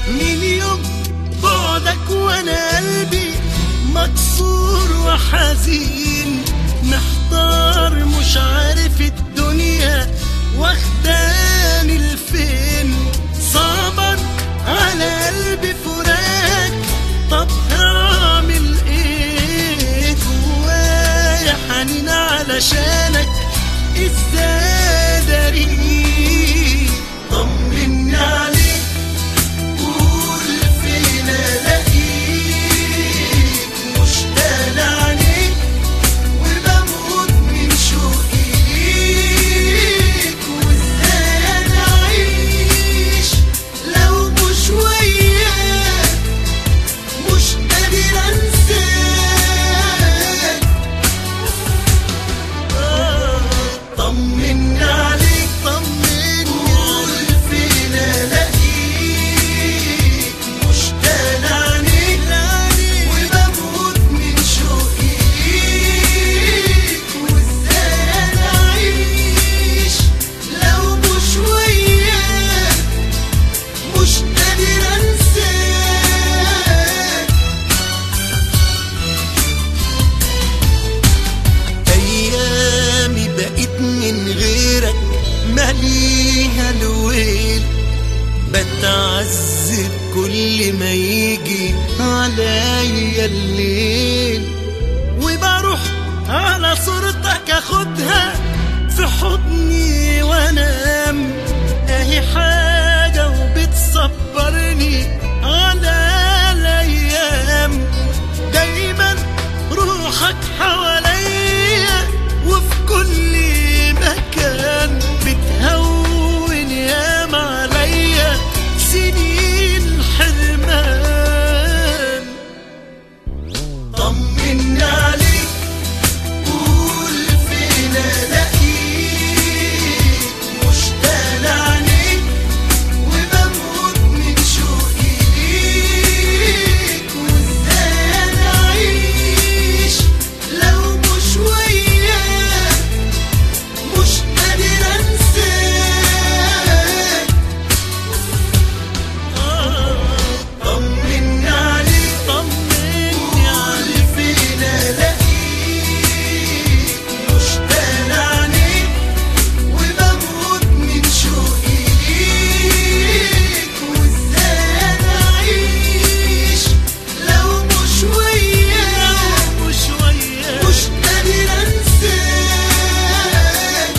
من يوم بعدك وانا قلبي مكسور وحزين، محتار مش عارف الدنيا واخداني لفين. صعبا على قلبي فراق، طب هعمل ايه؟ جوايا حنين علشانك ازاي داري؟ طمني عليك قول فين الاقيك، مشتاق لعينيك وبموت من شوقي ليك. وازاي انا اعيش لو مش وياك، مش قادر انساك. طمني عليك قول فين الاقيك، مشتاق لعينيك وبموت من شوقي ليك. وازاي انا اعيش لو مش وياك، مش قادر انساك. ايامي بقيت من غيرك ماليها الويل، بتعذب كل ما يجي عليا الليل. وبروح على صورتك اخدها في حضني وانام، اهي حاجة وبتصبرني على الايام. دايما روحك حواليا وفي كل مكان، بتهون ياما عليا سنين حرمان. طمني عليك قول فين الاقيك، مشتاق لعينيك وبموت من شوقي ليك. وازاي انا اعيش لو مش وياك، مش قادر انساك. طمني عليك قول فين الاقيك، مشتاق لعينيك وبموت من شوقي ليك. وازاي انا اعيش لو مش وياك، مش قادر انساك.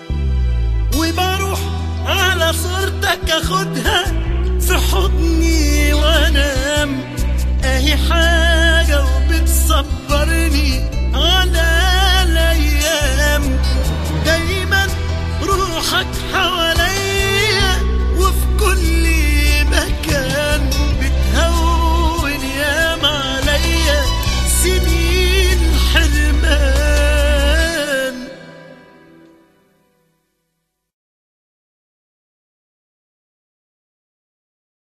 وبروح على صورتك اخدها في حضني